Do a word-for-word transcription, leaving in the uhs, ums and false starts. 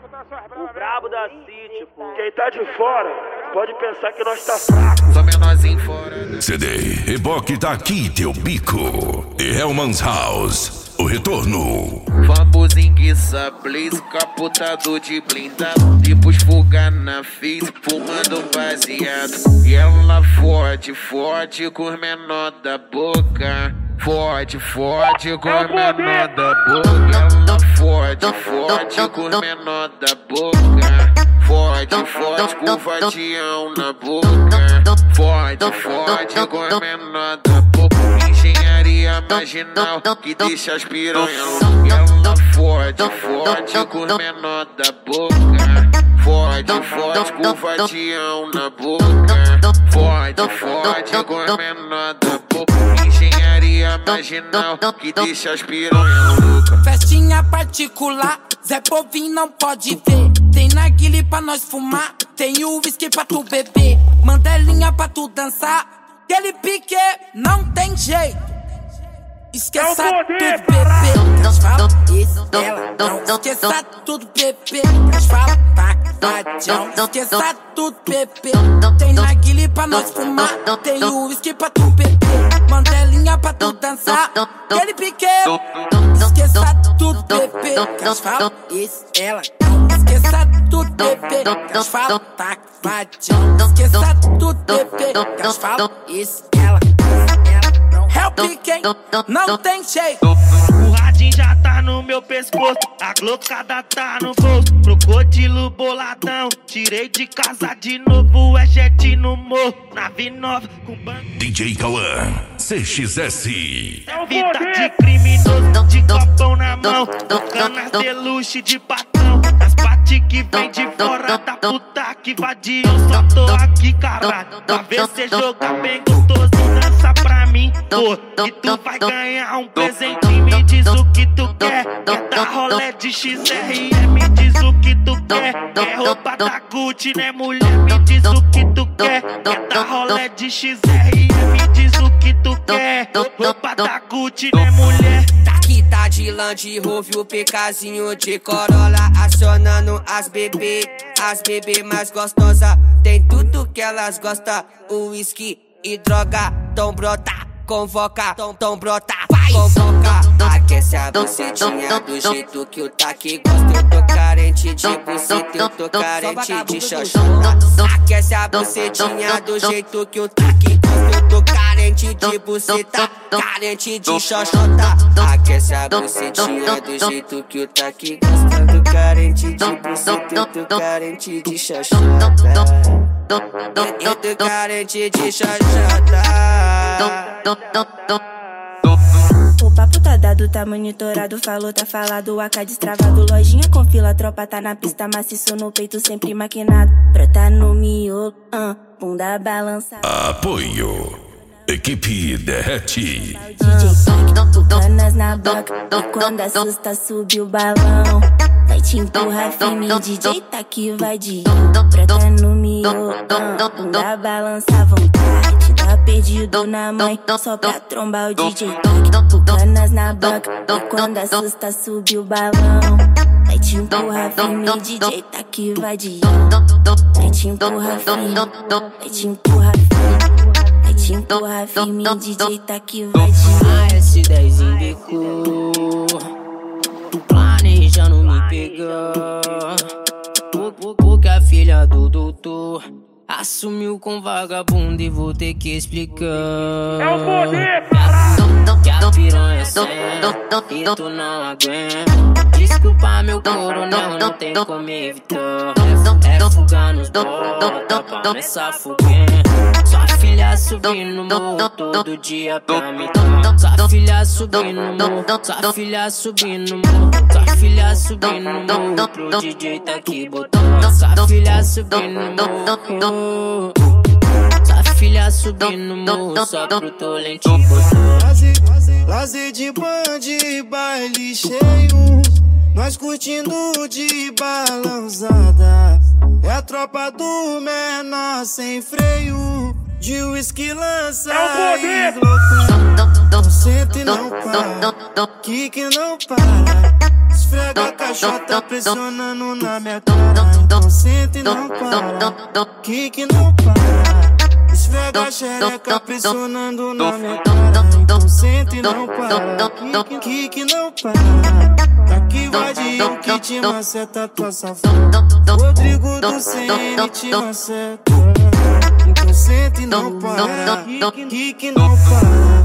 O brabo da City, pô. Quem tá de fora pode pensar que nós tá fraco. Só menorzinho fora. C D, Reboque tá aqui, teu bico. E Hellman's House, o retorno. Fambozinho blaze, capotado de blindado. Depois fuga na face, fumando baseado. E ela fode, fode com os menor da boca. Fode, fode com os menor da boca. Ela fode, fode com os menor da boca. Fode, fode com o vadião na boca. Fode, fode com os menor da boca. Engenharia marginal que deixa as piranha louca. Ela fode, fode com os menor da boca. Fode, fode com o vadião na boca. Fode, fode com os menor da boca. Engenharia marginal que deixa as piranha louca. Festinha particular, Zé Povinho não pode ver. Tem narguile pra nós fumar, tem o whisky pra tu beber. Mandelinha pra tu dançar, aquele pique não tem jeito. Esqueça é tudo, bebê. Nós fala isso, ela não. Esqueça tudo, bebê. Nós fala paquadão. Esqueça tudo, bebê. Tem narguile pra nós fumar, tem o whisky pra tu beber. Mandelinha pra tu dançar, aquele pique. Esqueça tudo, bebê. Nós fala isso, ela não. Esqueça tudo, bebê. Nós fala paquadão. Esqueça tudo, bebê. Nós fala isso, ela. Help quem não tem jeito. O radinho já tá no meu pescoço, a glocada tá no bolso. Crocodilo boladão, tirei de casa de novo. É jet no morro, nave nova com banco. D J Cauã, C X S. É vida de criminoso, de copão na mão. Canas de luxo de patrão. As paty que vem de fora da puta que vadiam. Só tô aqui, caralho, pra ver cê jogar bem gostoso. Dança pra mim, pô, que tu vai ganhar um presente. Me diz o que tu quer, quer dar rolé de X R E. Me diz o que tu quer, quer roupa da Gucci, né mulher? Me diz o que tu quer, quer dar rolé de X R E. Me diz o que tu quer, roupa da Gucci, né mulher? Aqui tá de Land Rover, o PKzinho de Corolla, acionando as bebê, as bebê mais gostosa. Tem tudo que elas gostam, uísque e droga. Tom brota, convoca, tom, tom brota, vai, convoca. Aquece a bucetinha do jeito que o Taki gosta. Eu tô carente de buceta, eu tô carente de xoxota. Aquece a bucetinha do jeito que o Taki gosta. Eu tô carente de buceta, carente de xoxota. Aquece a bucetinha do jeito que o Taki gosta. Eu tô carente de buceta, eu tô carente de xoxota. Eu tô carente de xoxota. O papo tá dado, tá monitorado, falou, tá falado, A K destravado, lojinha com fila, tropa tá na pista, maciço no peito, sempre maquinado, brota no miolo, uh, bunda balançada. Apoio, equipe derrete. D J canas na boca, e quando assusta sube o balão. Vai te empurrar firme, D J tá que vai de brota no miolo, uh, bunda balança à vontade. Tá perdido na mãe, só pra trombar o D J. Canas na boca, e quando assusta sube o balão. Vai te empurrar firme, D J tá que vai de vai te empurrar firme, vai te empurrar firme, vai te empurrar firme, D J tá que vai de A S dez indicou, planejando me pegar. Porque a filha do doutor assumiu com vagabundo e vou ter que explicar. É o poder, Que a piranha senta e tu não aguenta. Desculpa meu coronel, não tem como evitar. É fugar nos bota pra começar foguinha. Sua filha subindo no morro todo dia pra me dar. Sua filha subindo no morro, sua filha subindo no morro. Sua filha subindo no morro pro D J tá aqui botando. Sua filha subindo no morro, sua filha subindo no morro só pro Tolente botar. Lazer de bande, baile cheio, nós curtindo de balançada. É a tropa do menor sem freio, de uísque lança e glocão. Não senta e não para, que que não para, esfrega a a chota pressionando na minha cara. Então senta e não para, quique não para. Esfrega a xereca pressionando na minha cara. Então senta e não para, quique, quique não para. Daqui vai de eu que te maceta tua safada. Rodrigo do C N te maceta. Então senta e não para, quique não para.